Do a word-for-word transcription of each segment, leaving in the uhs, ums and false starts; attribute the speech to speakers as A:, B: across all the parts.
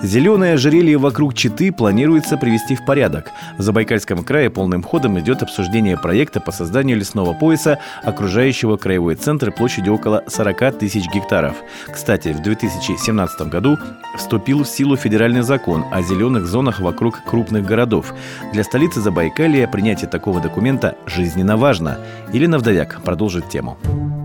A: Зеленое ожерелье вокруг Читы планируется привести в порядок. В Забайкальском крае полным ходом идет обсуждение проекта по созданию лесного пояса, окружающего краевой центр площадью около сорок тысяч гектаров. Кстати, в две тысячи семнадцатом году вступил в силу федеральный закон о зеленых зонах вокруг крупных городов. Для столицы Забайкалья принятие такого документа жизненно важно. Елена Вдовяк продолжит тему.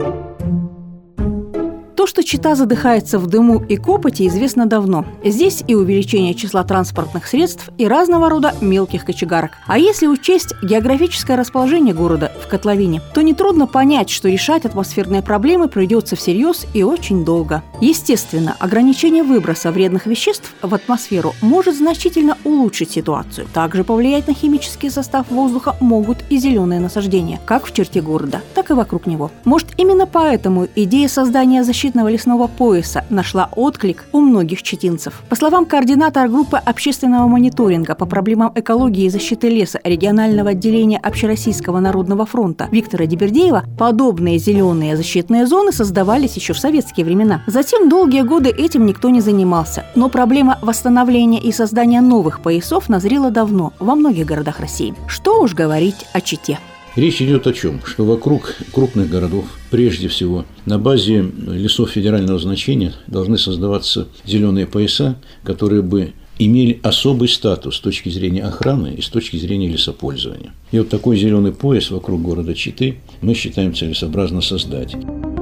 B: То, что Чита задыхается в дыму и копоти, известно давно. Здесь и увеличение числа транспортных средств, и разного рода мелких кочегарок. А если учесть географическое расположение города в котловине, то нетрудно понять, что решать атмосферные проблемы придется всерьез и очень долго. Естественно, ограничение выброса вредных веществ в атмосферу может значительно улучшить ситуацию. Также повлиять на химический состав воздуха могут и зеленые насаждения, как в черте города, так и вокруг него. Может, именно поэтому идея создания защитного лесного пояса нашла отклик у многих читинцев. По словам координатора группы общественного мониторинга по проблемам экологии и защиты леса регионального отделения Общероссийского народного фронта Виктора Дебердеева, подобные зеленые защитные зоны создавались еще в советские времена. Затем долгие годы этим никто не занимался. Но проблема восстановления и создания новых поясов назрела давно во многих городах России. Что уж говорить о Чите.
C: Речь идет о чем? Что вокруг крупных городов, прежде всего, на базе лесов федерального значения должны создаваться зеленые пояса, которые бы имели особый статус с точки зрения охраны и с точки зрения лесопользования. И вот такой зеленый пояс вокруг города Читы мы считаем целесообразно создать.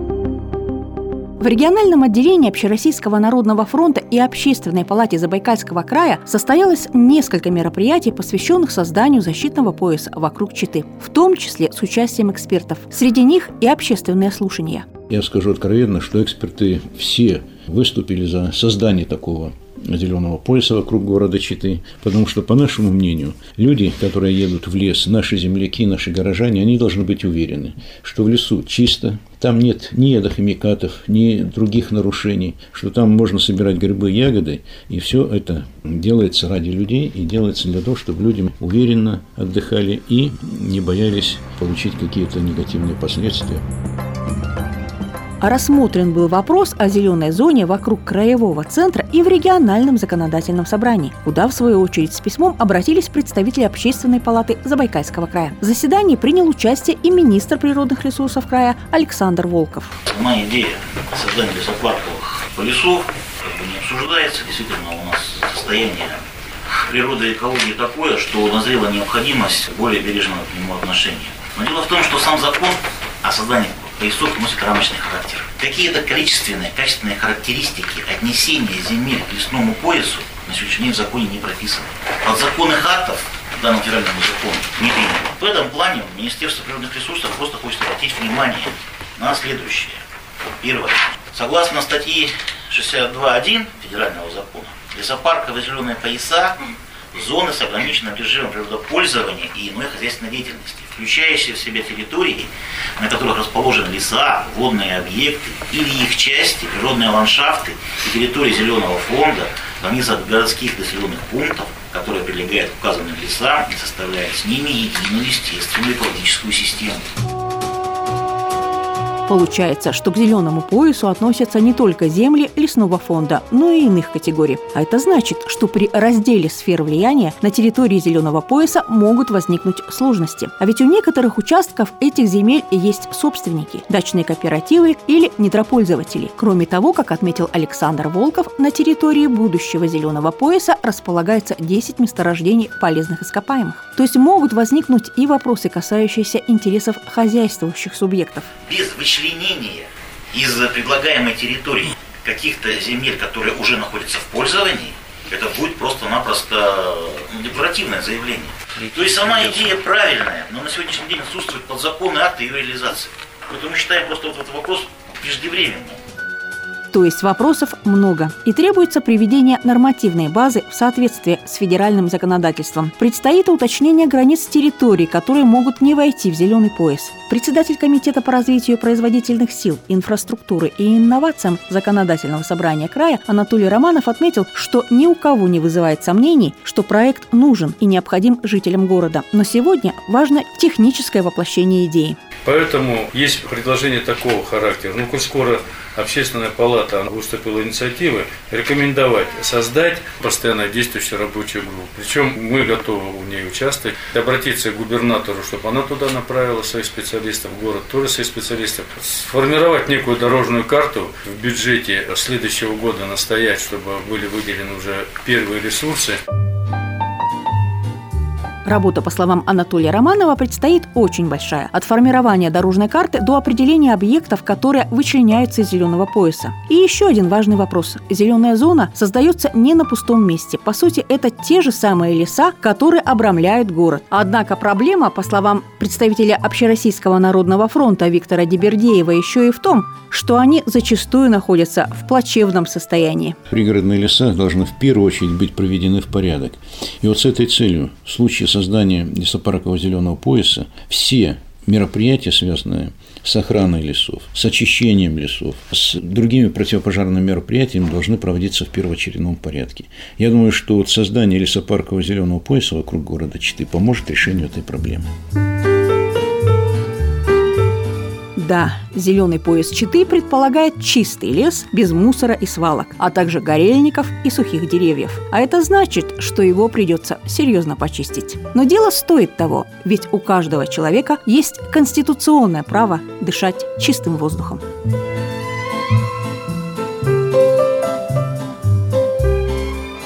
B: В региональном отделении Общероссийского народного фронта и Общественной палате Забайкальского края состоялось несколько мероприятий, посвященных созданию защитного пояса вокруг Читы, в том числе с участием экспертов. Среди них и общественные слушания.
C: Я скажу откровенно, что эксперты все выступили за создание такого зеленого пояса вокруг города Читы, потому что, по нашему мнению, люди, которые едут в лес, наши земляки, наши горожане, они должны быть уверены, что в лесу чисто, там нет ни ядохимикатов, ни других нарушений, что там можно собирать грибы, ягоды, и все это делается ради людей и делается для того, чтобы люди уверенно отдыхали и не боялись получить какие-то негативные последствия.
B: Рассмотрен был вопрос о зеленой зоне вокруг краевого центра и в региональном законодательном собрании, куда, в свою очередь, с письмом обратились представители Общественной палаты Забайкальского края. В заседании принял участие и министр природных ресурсов края Александр Волков.
D: Сама идея создания лесопарковых полисов как бы не обсуждается. Действительно, у нас состояние природы и экологии такое, что назрела необходимость более бережного к нему отношения. Но дело в том, что сам закон о создании поясов носит рамочный характер. Какие-то количественные, качественные характеристики отнесения земель к лесному поясу на сегодняшний день в законе не прописаны. Подзаконных актов к данному федеральному закону не принято. В этом плане Министерство природных ресурсов просто хочет обратить внимание на следующее. Первое. Согласно статье шестьдесят два точка один федерального закона, лесопарковые зеленые пояса зоны с ограниченным режимом природопользования и иной хозяйственной деятельности, включающие в себя территории, на которых расположены леса, водные объекты или их части, природные ландшафты и территории зеленого фонда, границы от городских населенных пунктов, которые прилегают к указанным лесам и составляют с ними единую естественную экологическую систему.
B: Получается, что к зеленому поясу относятся не только земли лесного фонда, но и иных категорий. А это значит, что при разделе сфер влияния на территории зеленого пояса могут возникнуть сложности. А ведь у некоторых участков этих земель есть собственники, дачные кооперативы или недропользователи. Кроме того, как отметил Александр Волков, на территории будущего зеленого пояса располагается десять месторождений полезных ископаемых. То есть могут возникнуть и вопросы, касающиеся интересов хозяйствующих субъектов.
D: Без вычленения из предлагаемой территории каких-то земель, которые уже находятся в пользовании, это будет просто-напросто ну, декларативное заявление. То есть сама идея правильная, но на сегодняшний день отсутствуют подзаконные акты ее реализации. Поэтому мы считаем просто вот этот вопрос преждевременным.
B: То есть вопросов много, и требуется приведение нормативной базы в соответствии с федеральным законодательством. Предстоит уточнение границ территорий, которые могут не войти в зеленый пояс. Председатель Комитета по развитию производительных сил, инфраструктуры и инновациям Законодательного собрания края Анатолий Романов отметил, что ни у кого не вызывает сомнений, что проект нужен и необходим жителям города. Но сегодня важно техническое воплощение идеи.
E: Поэтому есть предложение такого характера. Ну, коль скоро Общественная палата выступила инициативой рекомендовать создать постоянно действующую рабочую группу. Причем мы готовы в ней участвовать. Обратиться к губернатору, чтобы она туда направила своих специалистов, город тоже своих специалистов. Сформировать некую дорожную карту в бюджете следующего года, настоять, чтобы были выделены уже первые ресурсы.
B: Работа, по словам Анатолия Романова, предстоит очень большая. От формирования дорожной карты до определения объектов, которые вычленяются из зеленого пояса. И еще один важный вопрос. Зеленая зона создается не на пустом месте. По сути, это те же самые леса, которые обрамляют город. Однако проблема, по словам представителя Общероссийского народного фронта Виктора Дебердеева, еще и в том, что они зачастую находятся в плачевном состоянии.
C: Пригородные леса должны в первую очередь быть приведены в порядок. И вот с этой целью в случае создания лесопаркового зеленого пояса все мероприятия, связанные с охраной лесов, с очищением лесов, с другими противопожарными мероприятиями, должны проводиться в первоочередном порядке. Я думаю, что вот создание лесопаркового зеленого пояса вокруг города Читы поможет решению этой проблемы.
B: Да, зеленый пояс Читы предполагает чистый лес без мусора и свалок, а также горельников и сухих деревьев. А это значит, что его придется серьезно почистить. Но дело стоит того, ведь у каждого человека есть конституционное право дышать чистым воздухом.